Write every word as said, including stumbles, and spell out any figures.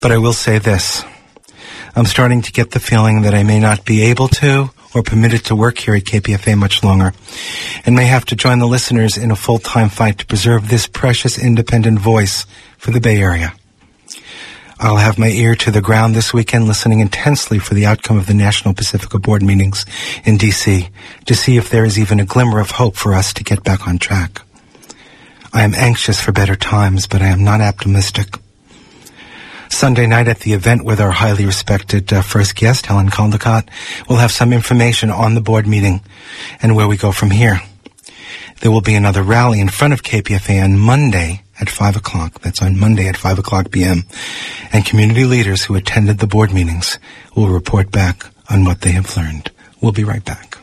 But I will say this. I'm starting to get the feeling that I may not be able to or permitted to work here at K P F A much longer, and may have to join the listeners in a full-time fight to preserve this precious independent voice for the Bay Area. I'll have my ear to the ground this weekend, listening intensely for the outcome of the National Pacifica Board meetings in D C to see if there is even a glimmer of hope for us to get back on track. I am anxious for better times, but I am not optimistic. Sunday night at the event with our highly respected uh, first guest, Helen Caldicott, we'll have some information on the board meeting and where we go from here. There will be another rally in front of K P F A on Monday at five o'clock. That's on Monday at five o'clock p.m. And community leaders who attended the board meetings will report back on what they have learned. We'll be right back.